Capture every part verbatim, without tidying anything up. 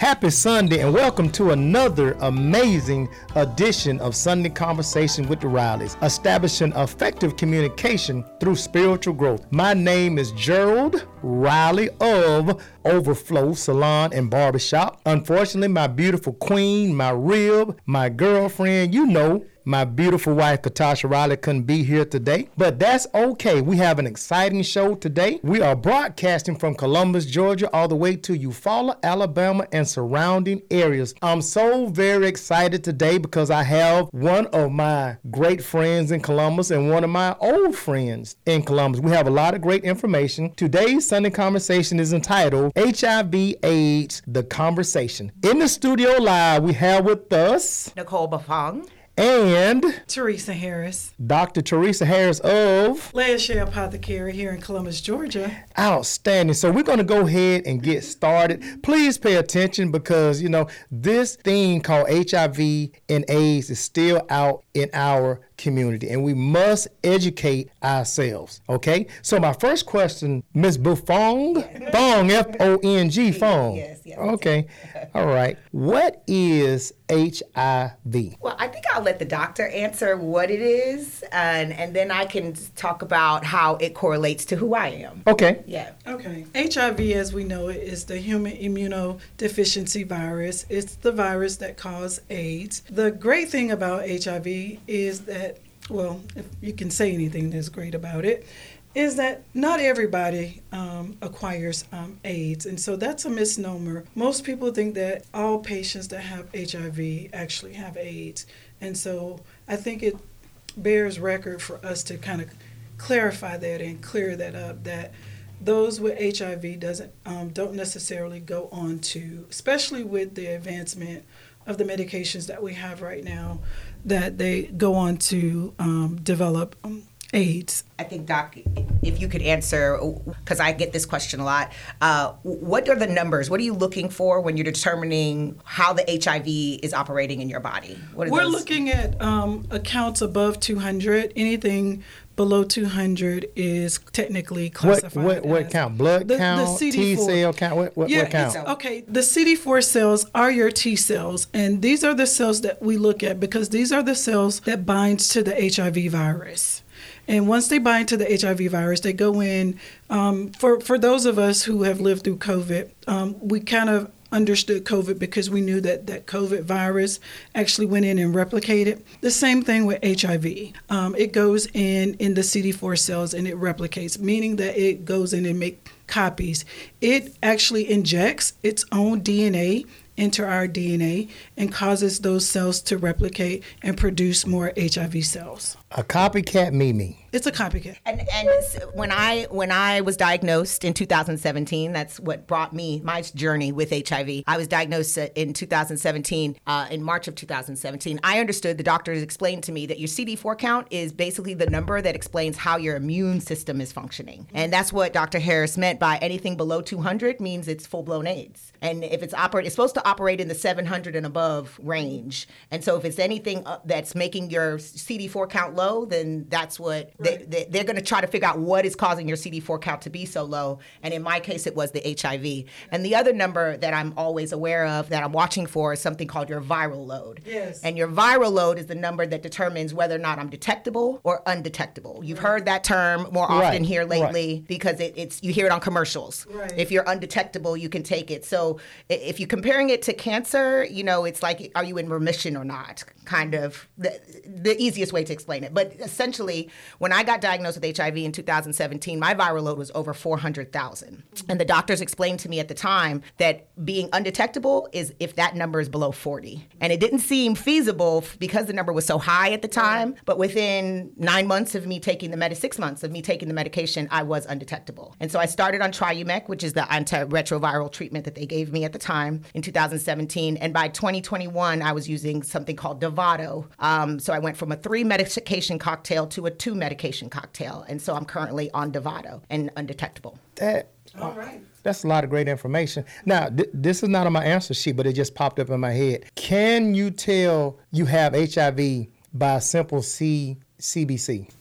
Happy Sunday and welcome to another amazing edition of Sunday Conversation with the Rileys, establishing effective communication through spiritual growth. My name is Gerald Riley of Overflow Salon and Barbershop. Unfortunately, my beautiful queen, my rib, my girlfriend, you know, my beautiful wife, Katasha Riley, couldn't be here today, but that's okay. We have an exciting show today. We are broadcasting from Columbus, Georgia, all the way to Eufaula, Alabama, and surrounding areas. I'm so very excited today because I have one of my great friends in Columbus and one of my old friends in Columbus. We have a lot of great information. Today's Sunday Conversation is entitled H I V AIDS, The Conversation. In the studio live, we have with us Nicole Bafong and Teresa Harris. Doctor Teresa Harris of Leah Shea Apothecary here in Columbus, Georgia. Outstanding. So we're going to go ahead and get started. Please pay attention because, you know, this thing called H I V and AIDS is still out in our community, and we must educate ourselves, okay? So my first question, Miz Bafong, yes. Fong, F O N G, Fong. Yes, yes. Okay, all right. What is H I V? Well, I think I'll let the doctor answer what it is, and, and then I can talk about how it correlates to who I am. Okay. Yeah. Okay. H I V, as we know it, is the human immunodeficiency virus. It's the virus that causes AIDS. The great thing about H I V is that, well, if you can say anything that's great about it, is that not everybody um, acquires um, AIDS. And so that's a misnomer. Most people think that all patients that have H I V actually have AIDS. And so I think it bears record for us to kind of clarify that and clear that up, that those with H I V doesn't um, don't necessarily go on to, especially with the advancement of the medications that we have right now, that they go on to um, develop um, AIDS. I think, Doc, if you could answer, because I get this question a lot, uh, what are the numbers? What are you looking for when you're determining how the H I V is operating in your body? What are We're those? looking at um, accounts above two hundred. Anything below two hundred is technically classified What what, what as count? Blood the, count? the C D four. T cell count? What, what, yeah, what count? it's- okay. The C D four cells are your T cells, and these are the cells that we look at because these are the cells that binds to the H I V virus. And once they bind to the H I V virus, they go in. Um, for, for those of us who have lived through COVID, um, we kind of understood COVID because we knew that that COVID virus actually went in and replicated. The same thing with H I V. Um, it goes in in the C D four cells and it replicates, meaning that it goes in and make copies. It actually injects its own D N A into our D N A and causes those cells to replicate and produce more H I V cells. A copycat Mimi. It's a copycat. And and when I when I was diagnosed in two thousand seventeen, that's what brought me my journey with H I V. I was diagnosed in two thousand seventeen, uh, in March of two thousand seventeen. I understood, the doctors explained to me that your C D four count is basically the number that explains how your immune system is functioning. And that's what Doctor Harris meant by anything below two hundred means it's full-blown AIDS. And if it's operate, it's supposed to operate in the seven hundred and above range. And so if it's anything that's making your C D four count low, then that's what Right. they, they, they're going to try to figure out what is causing your C D four count to be so low. And in my case, it was the H I V. And the other number that I'm always aware of that I'm watching for is something called your viral load. Yes. And your viral load is the number that determines whether or not I'm detectable or undetectable. You've heard that term more often Right, here lately right. because it, it's you hear it on commercials. Right. If you're undetectable, you can take it. So i- if you're comparing it to cancer, you know, it's like, are you in remission or not? Kind of the, the easiest way to explain it. But essentially, when I got diagnosed with H I V in two thousand seventeen, my viral load was over four hundred thousand. And the doctors explained to me at the time that being undetectable is if that number is below forty. And it didn't seem feasible because the number was so high at the time. But within nine months of me taking the med, six months of me taking the medication, I was undetectable. And so I started on Triumec, which is the antiretroviral treatment that they gave me at the time in two thousand seventeen. And by twenty twenty-one, I was using something called Dovato. Um, so I went from a three medication cocktail to a two medication cocktail. And so I'm currently on Dovato and undetectable. That, All right. That's a lot of great information. Now, th- this is not on my answer sheet, but it just popped up in my head. Can you tell you have H I V by a simple C- CBC?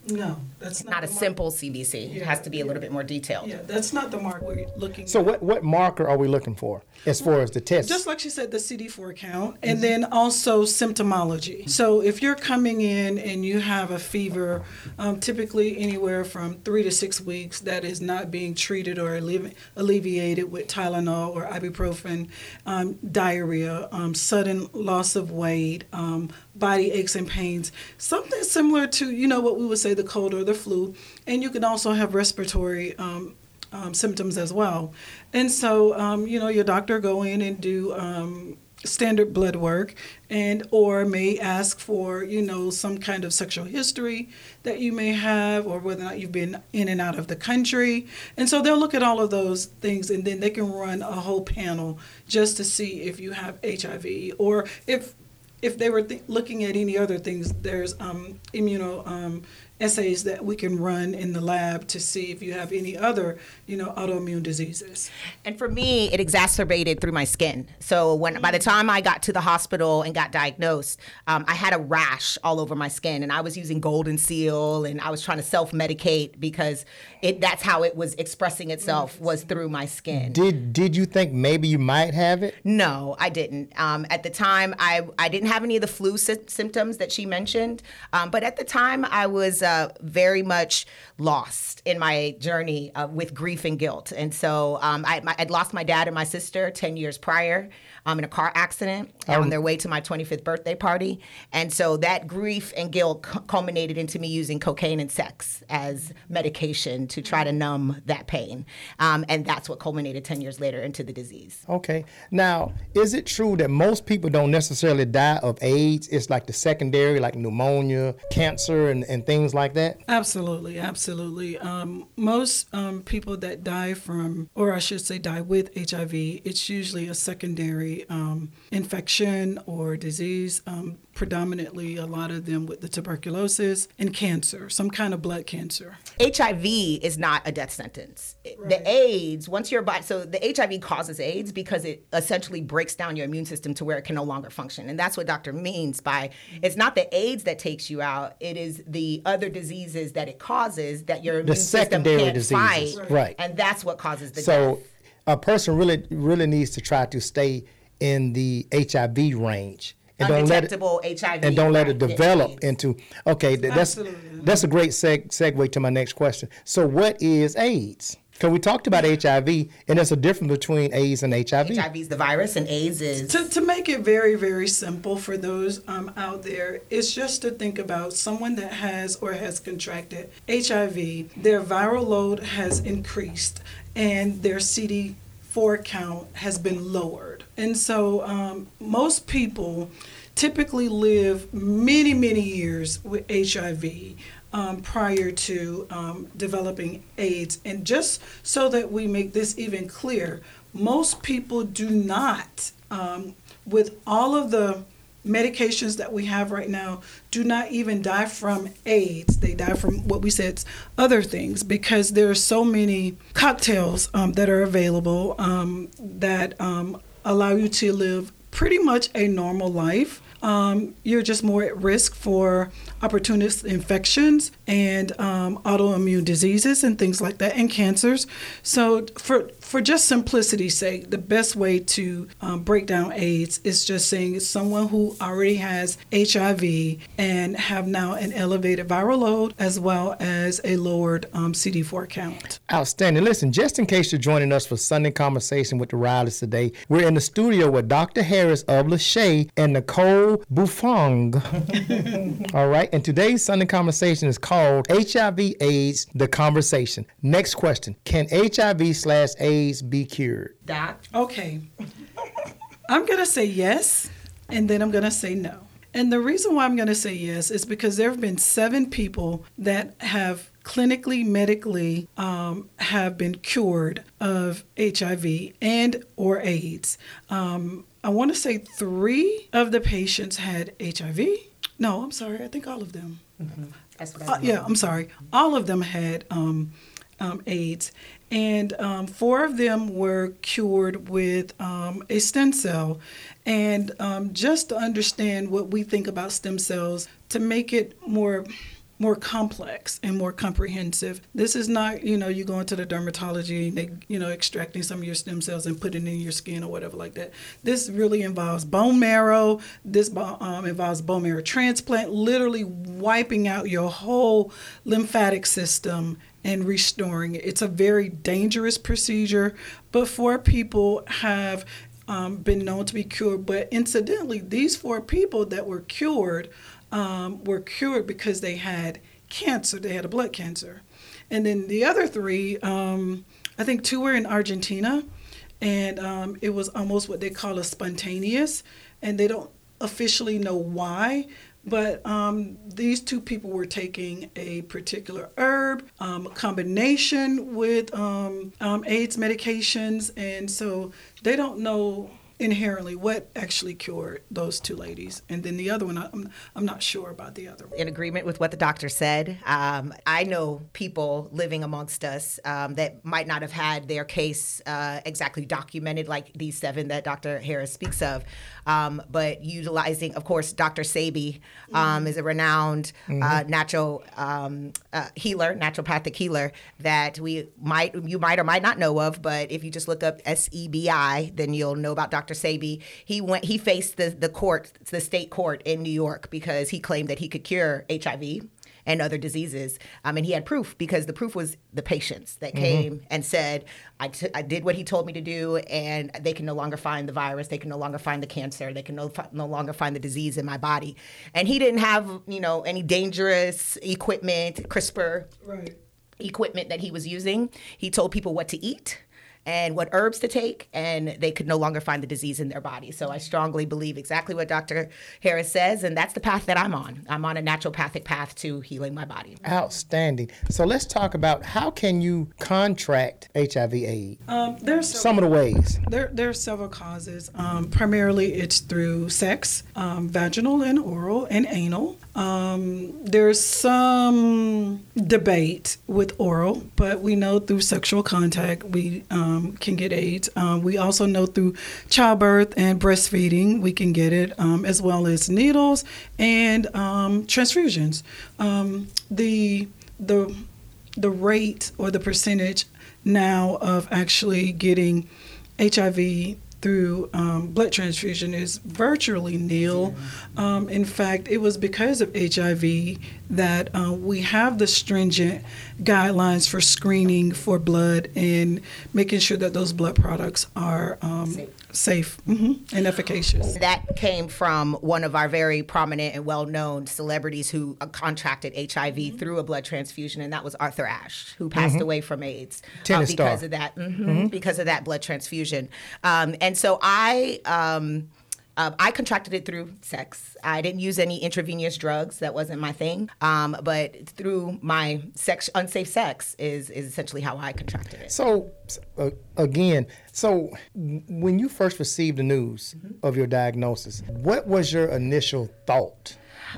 No, that's not, Not a the mark. simple C B C. It Yeah, has to be a yeah. little bit more detailed. Yeah, that's not the mark we're looking So at. what, what marker are we looking for as far as the test? Just like she said, the C D four count, and then also symptomology. So if you're coming in and you have a fever, um, typically anywhere from three to six weeks, that is not being treated or allevi- alleviated with Tylenol or ibuprofen, um, diarrhea, um, sudden loss of weight, um, body aches and pains, something similar to, you know, what we would say the cold or the flu. And you can also have respiratory um, um, symptoms as well. And so, um, you know, your doctor go in and do um, standard blood work, and or may ask for, you know, some kind of sexual history that you may have, or whether or not you've been in and out of the country. And so they'll look at all of those things, and then they can run a whole panel just to see if you have H I V, or if if they were th- looking at any other things. There's um, immuno um, assays that we can run in the lab to see if you have any other, you know, autoimmune diseases. And for me, it exacerbated through my skin. So when by the time I got to the hospital and got diagnosed, um, I had a rash all over my skin, and I was using Golden Seal, and I was trying to self-medicate because it that's how it was expressing itself, was through my skin. Did did you think maybe you might have it? No, I didn't. Um, at the time, I, I didn't have any of the flu sy- symptoms that she mentioned. Um, but at the time, I was uh, very much lost in my journey uh, with grief and guilt. And so um, I, my, I'd lost my dad and my sister ten years prior um, in a car accident on their way to my twenty-fifth birthday party. And so that grief and guilt cu- culminated into me using cocaine and sex as medication to try to numb that pain. Um, and that's what culminated ten years later into the disease. Okay. Now, is it true that most people don't necessarily die of AIDS? It's like the secondary, like pneumonia, cancer, and, and things like that? Absolutely, absolutely. Um, most um, people that die from, or I should say die with H I V, it's usually a secondary um, infection or disease, um, predominantly a lot of them with the tuberculosis and cancer, some kind of blood cancer. H I V is not a death sentence. Right. The AIDS, once your body, so the H I V causes AIDS because it essentially breaks down your immune system to where it can no longer function. And that's what doctor means by, it's not the AIDS that takes you out, it is the other diseases that it causes that your immune The system secondary can't diseases. fight. Right. And that's what causes the So death. a person really really needs to try to stay in the H I V range. And don't let it, Undetectable H I V. and don't let it right, develop AIDS. into, okay, th- that's Absolutely. that's a great seg- segue to my next question. So what is AIDS? Because we talked about H I V, and there's a difference between AIDS and H I V. H I V is the virus and AIDS is. To, to make it very, very simple for those um, out there, it's just to think about someone that has or has contracted H I V, their viral load has increased, and their C D four count has been lowered. And so um, most people typically live many, many years with H I V. Um, prior to um, developing AIDS. And just so that we make this even clear, most people do not, um, with all of the medications that we have right now, do not even die from AIDS. They die from what we said, other things, because there are so many cocktails um, that are available um, that um, allow you to live pretty much a normal life. Um, you're just more at risk for opportunist infections and um, autoimmune diseases and things like that, and cancers. So for for just simplicity's sake, the best way to um, break down AIDS is just saying it's someone who already has H I V and have now an elevated viral load as well as a lowered um, C D four count. Outstanding. Listen, just in case you're joining us for Sunday Conversation with the Rileys today, we're in the studio with Doctor Harris of Lachey and Nicole Buffong. All right. And today's Sunday Conversation is called H I V AIDS, the Conversation. Next question. Can H I V slash AIDS be cured? Doc? Okay. I'm going to say yes, and then I'm going to say no. And the reason why I'm going to say yes is because there have been seven people that have clinically, medically, um, have been cured of H I V and or AIDS. Um, I want to say three of the patients had H I V. No, I'm sorry. I think all of them. Mm-hmm. That's what Uh, I yeah, I'm sorry. All of them had um, um, AIDS, and um, four of them were cured with um, a stem cell. And um, just to understand what we think about stem cells, to make it more more complex and more comprehensive. This is not, you know, you go into the dermatology and they, you know, extracting some of your stem cells and putting it in your skin or whatever like that. This really involves bone marrow. This um, involves bone marrow transplant, literally wiping out your whole lymphatic system and restoring it. It's a very dangerous procedure, but four people have um, been known to be cured. But incidentally, these four people that were cured um, were cured because they had cancer. They had a blood cancer. And then the other three, um, I think two were in Argentina, and um, it was almost what they call a spontaneous, and they don't officially know why. But um, these two people were taking a particular herb, um, a combination with um, um, AIDS medications, and so they don't know inherently what actually cured those two ladies. And then the other one, I'm, I'm not sure about the other one. In agreement with what the doctor said, um, I know people living amongst us um, that might not have had their case uh, exactly documented like these seven that Doctor Harris speaks of, um, but utilizing, of course, Doctor Sebi um, mm-hmm. is a renowned mm-hmm. uh, natural um, uh, healer, naturopathic healer that we might, you might or might not know of, but if you just look up S E B I, then you'll know about Doctor Sebi. He went. He faced the the court, the state court in New York because he claimed that he could cure H I V and other diseases. Um, and he had proof because the proof was the patients that came mm-hmm. and said, I, t- I did what he told me to do, and they can no longer find the virus. They can no longer find the cancer. They can no, no longer find the disease in my body. And he didn't have, you know, any dangerous equipment, CRISPR right. equipment that he was using. He told people what to eat and what herbs to take, and they could no longer find the disease in their body. So I strongly believe exactly what Doctor Harris says, and that's the path that I'm on. I'm on a naturopathic path to healing my body. Outstanding. So let's talk about how can you contract H I V AIDS? Um, there's some of the ways. There, there are several causes. Um, primarily, it's through sex, um, vaginal and oral and anal. Um, there's some debate with oral, but we know through sexual contact we um, can get AIDS. Um, we also know through childbirth and breastfeeding we can get it, um, as well as needles and um, transfusions. Um, the the the rate or the percentage now of actually getting H I V through um, blood transfusion is virtually nil. Um, in fact, it was because of H I V that uh, we have the stringent guidelines for screening for blood and making sure that those blood products are um, safe, safe mm-hmm, and efficacious. That came from one of our very prominent and well-known celebrities who uh, contracted H I V mm-hmm. through a blood transfusion, and that was Arthur Ashe, who passed mm-hmm. away from AIDS uh, because star. of that. Mm-hmm, mm-hmm. Because of that blood transfusion, um, and so I. Um, Uh, I contracted it through sex. I didn't use any intravenous drugs. That wasn't my thing. Um, but through my sex, unsafe sex is, is essentially how I contracted it. So, uh, again, so when you first received the news mm-hmm. of your diagnosis, what was your initial thought?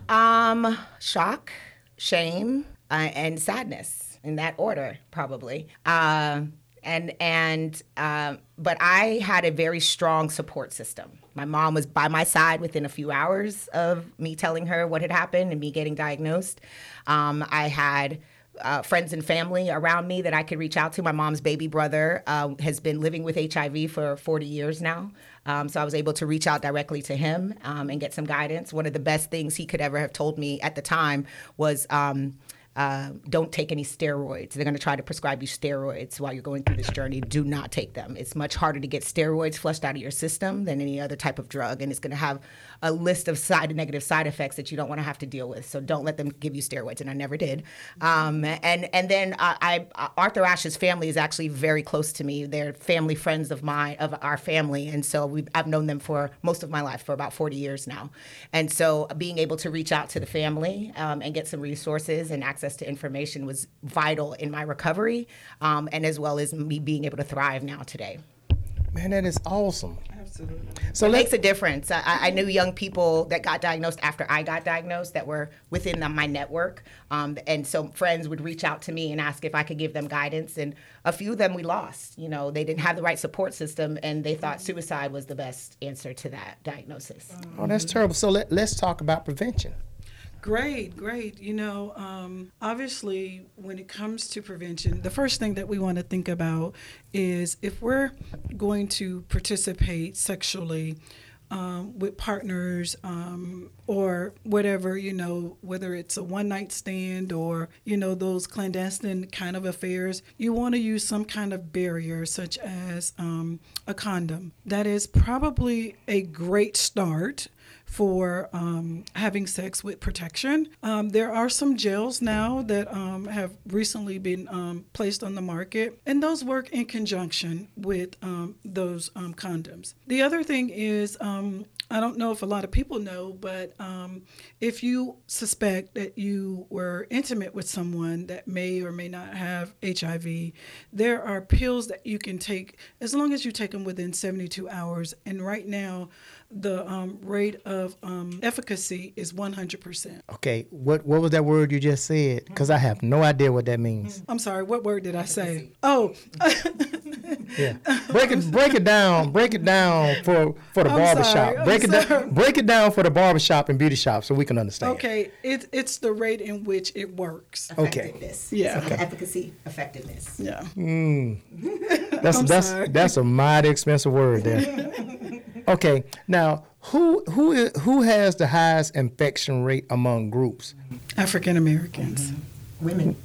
Um, shock, shame, uh, and sadness, in that order, probably. Uh, and and uh, but I had a very strong support system. My mom was by my side within a few hours of me telling her what had happened and me getting diagnosed. Um, I had uh, friends and family around me that I could reach out to. My mom's baby brother uh, has been living with H I V for forty years now. Um, so I was able to reach out directly to him um, and get some guidance. One of the best things he could ever have told me at the time was, um, Uh, don't take any steroids. They're going to try to prescribe you steroids while you're going through this journey. Do not take them. It's much harder to get steroids flushed out of your system than any other type of drug, and it's going to have a list of side negative side effects that you don't want to have to deal with. So don't let them give you steroids, and I never did. Um, and and then I, I Arthur Ashe's family is actually very close to me. They're family friends of mine, of our family, and so we I've known them for most of my life, for about forty years now. And so being able to reach out to the family um, and get some resources and access to information was vital in my recovery, um, and as well as me being able to thrive now today. Man, that is awesome. Absolutely. So it makes a difference. I, I knew young people that got diagnosed after I got diagnosed that were within the, my network, um, and so friends would reach out to me and ask if I could give them guidance, and a few of them we lost. You know, they didn't have the right support system, and they thought suicide was the best answer to that diagnosis. Oh, that's terrible. So let, let's talk about prevention. Great, great. You know, um, obviously, when it comes to prevention, the first thing that we want to think about is if we're going to participate sexually um, with partners um, or whatever, you know, whether it's a one night stand or, you know, those clandestine kind of affairs, you want to use some kind of barrier, such as um, a condom. That is probably a great start for um, having sex with protection. Um, there are some gels now that um, have recently been um, placed on the market, and those work in conjunction with um, those um, condoms. The other thing is, um, I don't know if a lot of people know, but um, if you suspect that you were intimate with someone that may or may not have H I V, there are pills that you can take as long as you take them within seventy-two hours. And right now, the um, rate of um, efficacy is one hundred percent. Okay, what what was that word you just said? Because I have no idea what that means. I'm sorry, what word did I say? Oh. Yeah. Break it break it down. Break it down for, for the I'm barbershop. sorry, I'm break it sorry. down break it down for the barbershop and beauty shop so we can understand. Okay, it, it's the rate in which it works. Okay. Effectiveness. Yeah. So efficacy, effectiveness. Yeah. Mm. That's I'm that's sorry. that's a mighty expensive word there. Okay. Now, who who i- who has the highest infection rate among groups? African Americans. Women.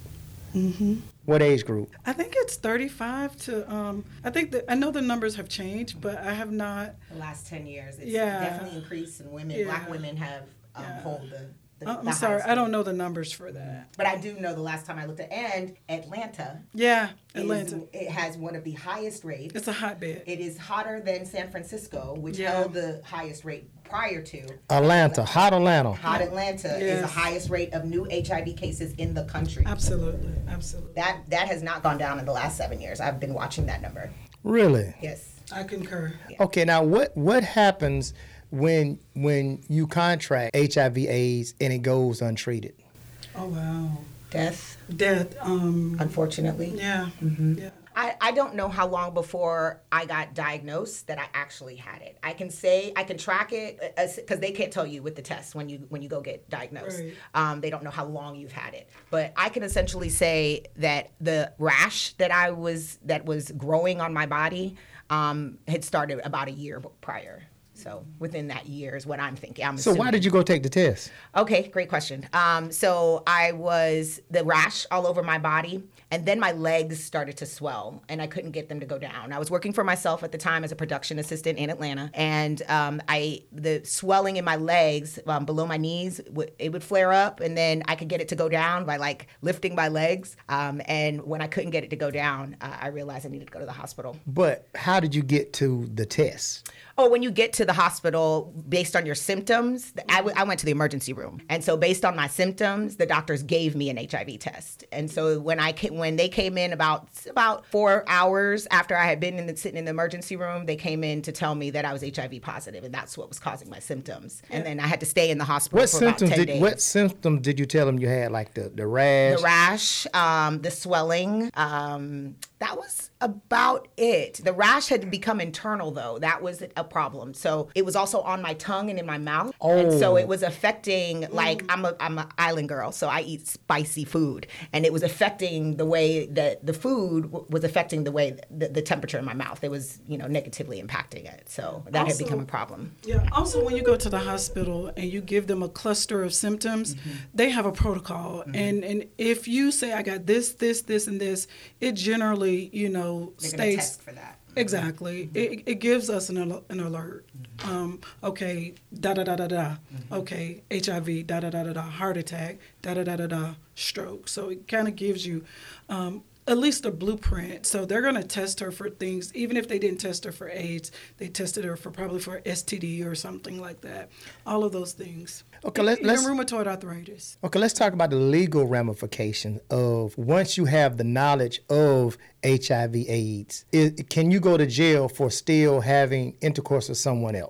What age group? I think it's thirty-five to, um, I think that, I know the numbers have changed, but I have not, The last ten years, it's Yeah. definitely increased, and women, Yeah. black women have um, Yeah. hold the. the I'm the sorry, highest I don't rate. know the numbers for that. But I do know the last time I looked at, and Atlanta, Yeah, is- Atlanta. it has one of the highest rates. It's a hotbed. It is hotter than San Francisco, which Yeah. held the highest rate prior to. Atlanta, hot Atlanta. Hot Atlanta is the Yes. highest rate of new H I V cases in the country. Absolutely, absolutely. That that has not gone down in the last seven years. I've been watching that number. Really? Yes. I concur. Okay, now what what happens when when you contract H I V AIDS and it goes untreated? Oh, wow. Death, Death, um, unfortunately. yeah, Mm-hmm. yeah. I, I don't know how long before I got diagnosed that I actually had it. I can say I can track it because they can't tell you with the test when you when you go get diagnosed. Right. Um, they don't know how long you've had it. But I can essentially say that the rash that I was that was growing on my body um, had started about a year prior. So within that year is what I'm thinking. I'm So why assuming. did you go take the test? Okay, great question. Um, so I was the rash all over my body, and then my legs started to swell, and I couldn't get them to go down. I was working for myself at the time as a production assistant in Atlanta, and um, I the swelling in my legs um, below my knees w- it would flare up, and then I could get it to go down by like lifting my legs. Um, and when I couldn't get it to go down, uh, I realized I needed to go to the hospital. But how did you get to the test? Oh, when you get to the hospital, based on your symptoms, I, w- I went to the emergency room, and so based on my symptoms, the doctors gave me an H I V test. And so when I came, when they came in about about four hours after I had been in the, sitting in the emergency room, they came in to tell me that I was H I V positive, and that's what was causing my symptoms. And then I had to stay in the hospital What for symptoms about ten did days. what symptoms did you tell them you had? Like the, the rash? The rash, um, the swelling. Um, that was about it. The rash had become internal, though. That was a problem. So it was also on my tongue and in my mouth. And so Oh. it was affecting, like, I'm a I'm an island girl, so I eat spicy food. And it was affecting the way that the food w- was affecting the way, the, the temperature in my mouth. It was, you know, negatively impacting it. So that Also- had become a problem. Yeah. Also, when you go to the hospital and you give them a cluster of symptoms, they have a protocol. And and if you say I got this, this, this, and this, it generally, you know, They're going to states test for that. exactly. It, it gives us an al- an alert. Um, okay, da da da da da. Okay, H I V, da da da da da. Heart attack, da da da da da. Stroke. So it kind of gives you. Um, at least a blueprint. So they're going to test her for things, even if they didn't test her for AIDS, they tested her for probably for S T D or something like that. All of those things. Okay, let- Even let's- rheumatoid arthritis. Okay, let's talk about the legal ramifications of once you have the knowledge of H I V AIDS. It, can you go to jail for still having intercourse with someone else?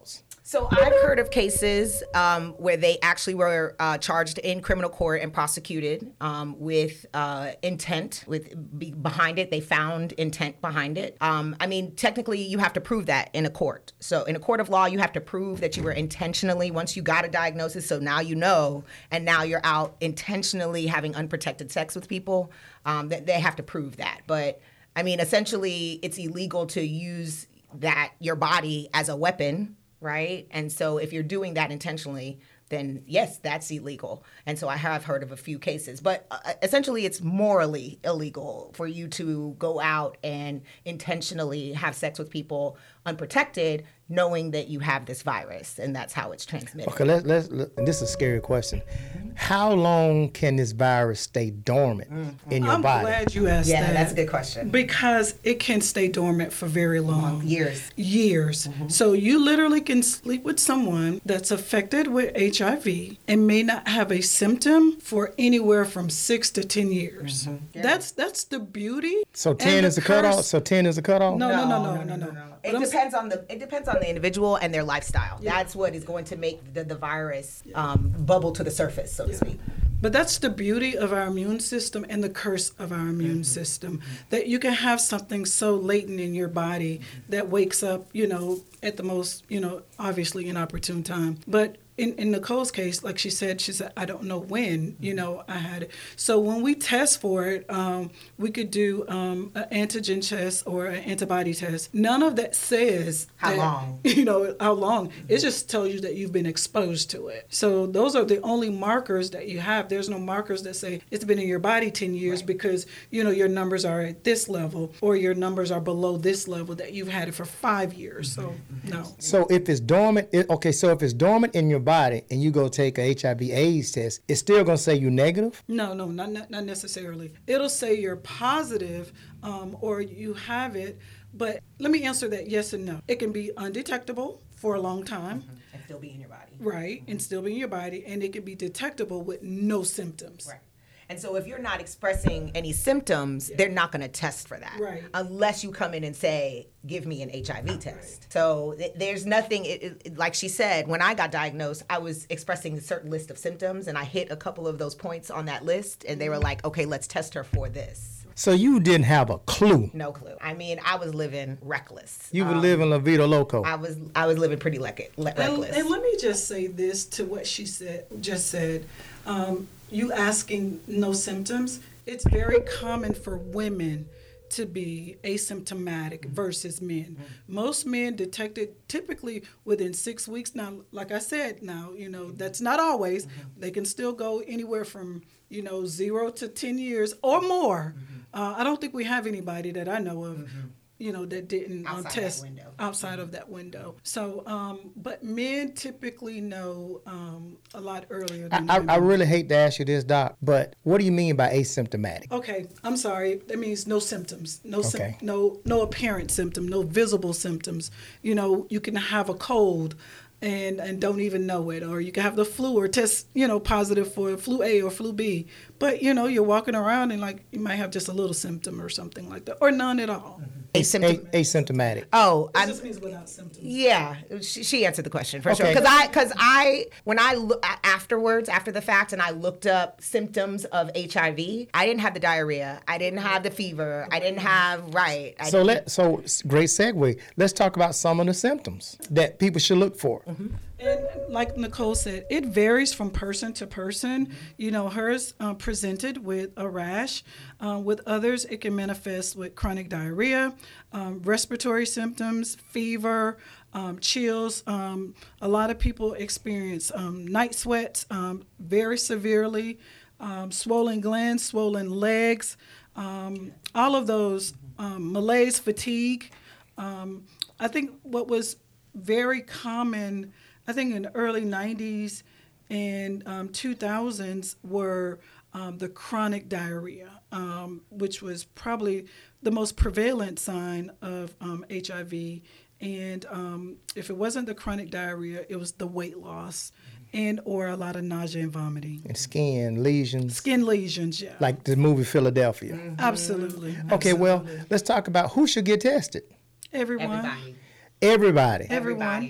So I've heard of cases um, where they actually were uh, charged in criminal court and prosecuted um, with uh, intent, with be behind it. They found intent behind it. Um, I mean, technically, you have to prove that in a court. So in a court of law, you have to prove that you were intentionally, once you got a diagnosis, so now you know, and now you're out intentionally having unprotected sex with people, um, that they have to prove that. But I mean, essentially, it's illegal to use that, your body, as a weapon. Right? And so if you're doing that intentionally, then yes, that's illegal. And so I have heard of a few cases. But uh, essentially, it's morally illegal for you to go out and intentionally have sex with people unprotected, knowing that you have this virus, and that's how it's transmitted. Okay, let's, let's, let, this is a scary question. How long can this virus stay dormant mm-hmm. in your I'm body? I'm glad you asked yeah, that. Yeah, that's a good question. Because it can stay dormant for very long. Years. Years. Mm-hmm. So you literally can sleep with someone that's affected with H I V and may not have a symptom for anywhere from six to ten years. Mm-hmm. yeah. That's that's the beauty. So ten is the cutoff? So ten is the cutoff? No, no, no, no, no, no. no, no. It depends on the it depends on the individual and their lifestyle. Yeah. That's what is going to make the, the virus um, bubble to the surface, so yeah. to speak. But that's the beauty of our immune system and the curse of our immune mm-hmm. system, that you can have something so latent in your body that wakes up, you know, at the most, you know, obviously inopportune time. But in, in Nicole's case, like she said, she said, I don't know when, you know, I had it. So when we test for it, um, we could do um, an antigen test or an antibody test. None of that says how that, long, you know, how long. Mm-hmm. It just tells you that you've been exposed to it. So those are the only markers that you have. There's no markers that say it's been in your body ten years right. because, you know, your numbers are at this level or your numbers are below this level, that you've had it for five years. So, no. So if it's dormant, it, okay, so if it's dormant in your body and you go take a H I V AIDS test, it's still going to say you're negative? No, no, not, not, not necessarily. It'll say you're positive um, or you have it, but let me answer that yes and no. It can be undetectable for a long time. Mm-hmm. And still be in your body. Right, mm-hmm. and still be in your body, and it can be detectable with no symptoms. Right. And so if you're not expressing any symptoms, yeah. they're not going to test for that. Right. Unless you come in and say, give me an H I V test. Right. So th- there's nothing, it, it, like she said, when I got diagnosed, I was expressing a certain list of symptoms, and I hit a couple of those points on that list, and they were like, okay, let's test her for this. So you didn't have a clue? No clue. I mean, I was living reckless. You were um, living La Vida Loco. I was I was living pretty le- le- reckless. And, and let me just say this to what she said. Just said, um, you asking no symptoms. It's very common for women to be asymptomatic versus men. Mm-hmm. Most men detected typically within six weeks. Now, like I said, now, you know, that's not always. Mm-hmm. They can still go anywhere from, you know, zero to ten years or more. Mm-hmm. Uh, I don't think we have anybody that I know of, mm-hmm. you know, that didn't um, test outside mm-hmm. of that window. So, um, but men typically know um, a lot earlier than I, women. I really hate to ask you this, Doc, but what do you mean by asymptomatic? Okay, I'm sorry. That means no symptoms, no okay. sim- no no apparent symptom, no visible symptoms. You know, you can have a cold and and don't even know it, or you can have the flu or test, you know, positive for flu A or flu B, but you know, you're walking around and like you might have just a little symptom or something like that, or none at all. Mm-hmm. Asymptom- a- asymptomatic. Oh, it just means without symptoms. Yeah, she, she answered the question for okay. sure. Because I, because I, when I look afterwards, after the fact, and I looked up symptoms of H I V, I didn't have the diarrhea, I didn't have the fever, I didn't have right. I so let so great segue. Let's talk about some of the symptoms that people should look for. Mm-hmm. And like Nicole said, it varies from person to person. Mm-hmm. You know, hers uh, presented with a rash. Uh, with others, it can manifest with chronic diarrhea, um, respiratory symptoms, fever, um, chills. Um, a lot of people experience um, night sweats um, very severely, um, swollen glands, swollen legs, um, all of those, um, malaise, fatigue. Um, I think what was very common, I think in the early nineties and um, two thousands were um, the chronic diarrhea, um, which was probably the most prevalent sign of um, H I V. And um, if it wasn't the chronic diarrhea, it was the weight loss and or a lot of nausea and vomiting. And skin lesions. Skin lesions, yeah. Like the movie Philadelphia. Mm-hmm. Absolutely. Okay, Absolutely. well, let's talk about who should get tested. Everyone. Everybody. Everybody. Everyone. Everybody.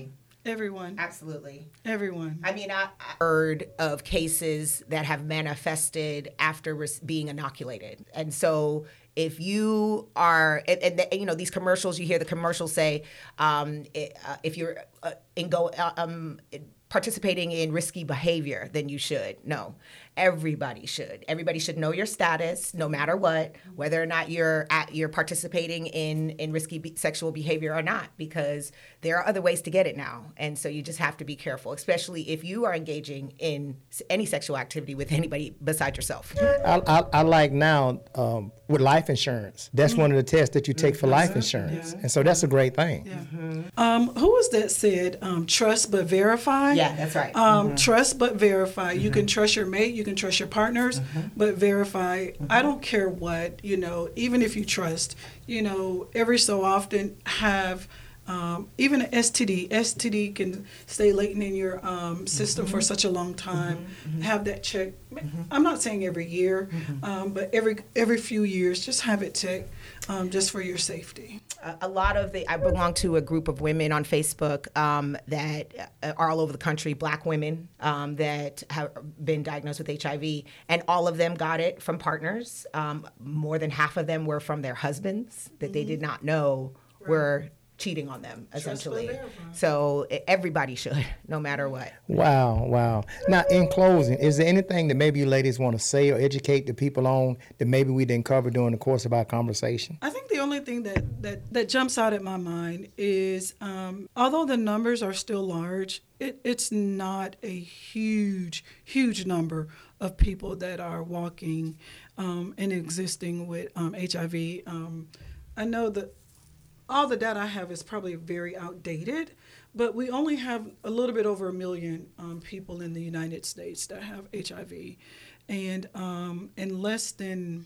Everyone. Absolutely. Everyone. I mean, I, I heard of cases that have manifested after res- being inoculated. And so if you are, and, and the, you know, these commercials, you hear the commercials say, um, it, uh, if you're uh, in go, uh, um, participating in risky behavior, then you should. No, everybody should. Everybody should know your status, no matter what, whether or not you're at, you're participating in in risky be- sexual behavior or not, because there are other ways to get it now, and so you just have to be careful, especially if you are engaging in any sexual activity with anybody besides yourself. I, I, I like now um, with life insurance. That's mm-hmm. one of the tests that you take for life insurance, yeah. and so that's a great thing. Yeah. Mm-hmm. Um, who was that said um, trust but verify? Yeah, that's right. Um, mm-hmm. Trust but verify. Mm-hmm. You can trust your mate, you can trust your partners, mm-hmm. but verify. Mm-hmm. I don't care what, you know, even if you trust, you know, every so often have um, even an S T D. S T D can stay latent in your um, system mm-hmm. for such a long time. Mm-hmm. Have that checked. Mm-hmm. I'm not saying every year, mm-hmm. um, but every every few years, just have it checked um, just for your safety. A lot of the, I belong to a group of women on Facebook um, that are all over the country, black women um, that have been diagnosed with H I V, and all of them got it from partners. Um, more than half of them were from their husbands that mm-hmm. they did not know right. were cheating on them, essentially. So everybody should, no matter what. Wow, wow. Now, in closing, is there anything that maybe you ladies want to say or educate the people on that maybe we didn't cover during the course of our conversation? I think the only thing that, that, that jumps out at my mind is, um, although the numbers are still large, it, it's not a huge, huge number of people that are walking um, and existing with um, H I V. Um, I know that all the data I have is probably very outdated, but we only have a little bit over a million um, people in the United States that have H I V, and um, and less than,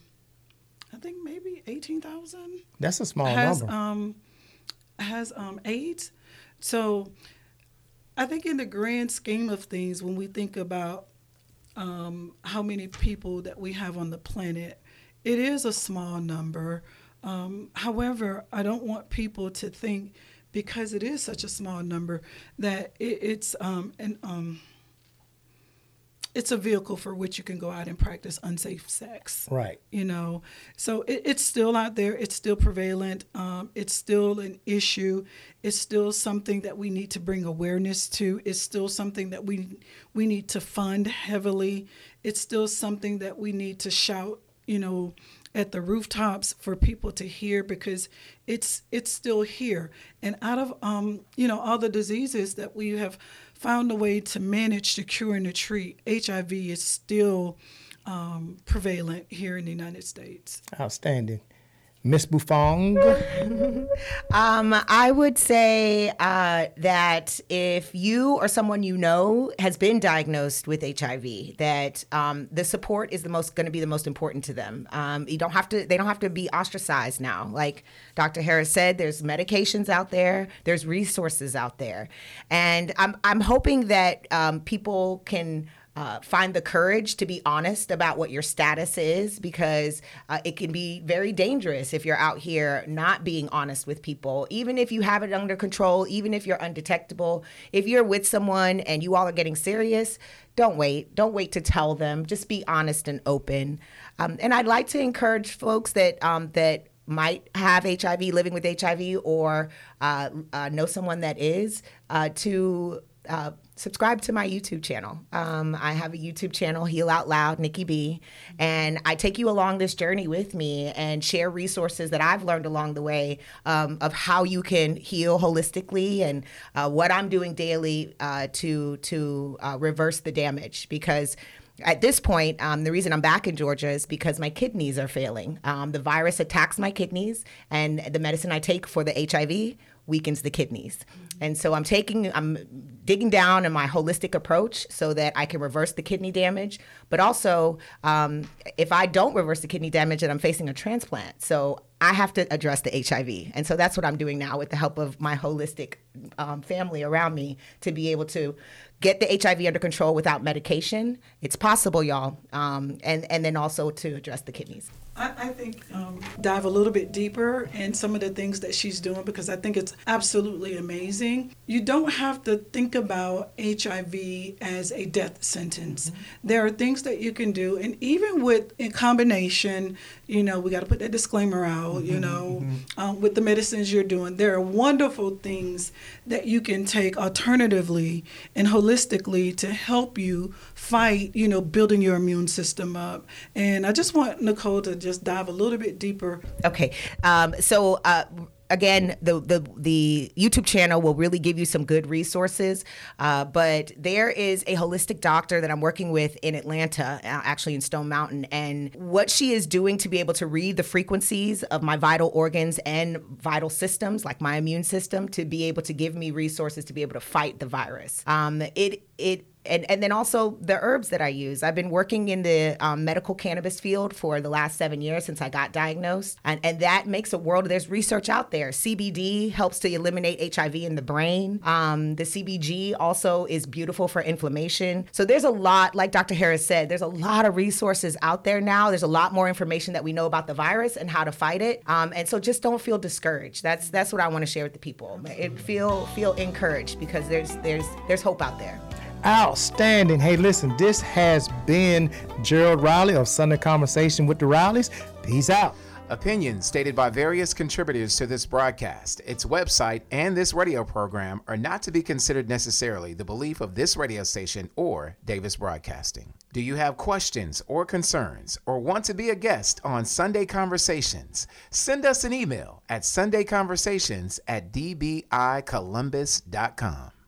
I think maybe eighteen thousand. That's a small has, number. Um, has um, AIDS. So I think in the grand scheme of things, when we think about um, how many people that we have on the planet, it is a small number. Um, however, I don't want people to think, because it is such a small number, that it, it's um, an, um, it's a vehicle for which you can go out and practice unsafe sex. Right. You know, so it, it's still out there. It's still prevalent. Um, it's still an issue. It's still something that we need to bring awareness to. It's still something that we we need to fund heavily. It's still something that we need to shout, you know, at the rooftops for people to hear, because it's it's still here. And out of um, you know, all the diseases that we have found a way to manage, to cure, and to treat, H I V is still um, prevalent here in the United States. Outstanding. Miss Buffong? um, I would say uh, that if you or someone you know has been diagnosed with H I V, that um, the support is the most going to be the most important to them. Um, you don't have to. They don't have to be ostracized now. Like Doctor Harris said, there's medications out there. There's resources out there, and I'm I'm hoping that um, people can. Uh, find the courage to be honest about what your status is, because uh, it can be very dangerous if you're out here not being honest with people, even if you have it under control, even if you're undetectable. If you're with someone and you all are getting serious, don't wait. Don't wait to tell them. Just be honest and open. Um, and I'd like to encourage folks that um, that might have H I V, living with H I V, or uh, uh, know someone that is, uh, to uh, subscribe to my YouTube channel. Um, I have a YouTube channel, Heal Out Loud, Nikki B, and I take you along this journey with me and share resources that I've learned along the way um, of how you can heal holistically, and uh, what I'm doing daily uh, to to uh, reverse the damage. Because at this point, um, the reason I'm back in Georgia is because my kidneys are failing. Um, the virus attacks my kidneys, and the medicine I take for the H I V weakens the kidneys. Mm-hmm. And so I'm taking, I'm digging down in my holistic approach so that I can reverse the kidney damage. But also, um, if I don't reverse the kidney damage, then I'm facing a transplant. So I have to address the H I V. And so that's what I'm doing now with the help of my holistic um, family around me, to be able to get the H I V under control without medication. It's possible, y'all. Um, and, and then also to address the kidneys. I, I think um, dive a little bit deeper in some of the things that she's doing, because I think it's absolutely amazing. You don't have to think about H I V as a death sentence. Mm-hmm. There are things that you can do, and even with in combination, you know, we got to put that disclaimer out, mm-hmm, you know, mm-hmm. um, with the medicines you're doing, there are wonderful things that you can take alternatively and holistically to help you fight, you know, building your immune system up. And I just want Nicole to just dive a little bit deeper. Okay. Um, so, uh, Again, the, the the YouTube channel will really give you some good resources, uh, but there is a holistic doctor that I'm working with in Atlanta, actually in Stone Mountain, and what she is doing to be able to read the frequencies of my vital organs and vital systems, like my immune system, to be able to give me resources to be able to fight the virus. Um, it it. And and then also the herbs that I use. I've been working in the um, medical cannabis field for the last seven years since I got diagnosed. And, and that makes a world, there's research out there. C B D helps to eliminate H I V in the brain. Um, the C B G also is beautiful for inflammation. So there's a lot, like Doctor Harris said, there's a lot of resources out there now. There's a lot more information that we know about the virus and how to fight it. Um, and so just don't feel discouraged. That's that's what I want to share with the people. It, feel feel encouraged, because there's there's there's hope out there. Outstanding. Hey, listen, this has been Gerald Riley of Sunday Conversation with the Rileys. Peace out. Opinions stated by various contributors to this broadcast, its website, and this radio program are not to be considered necessarily the belief of this radio station or Davis Broadcasting. Do you have questions or concerns, or want to be a guest on Sunday Conversations? Send us an email at sunday conversations at d b i columbus dot com.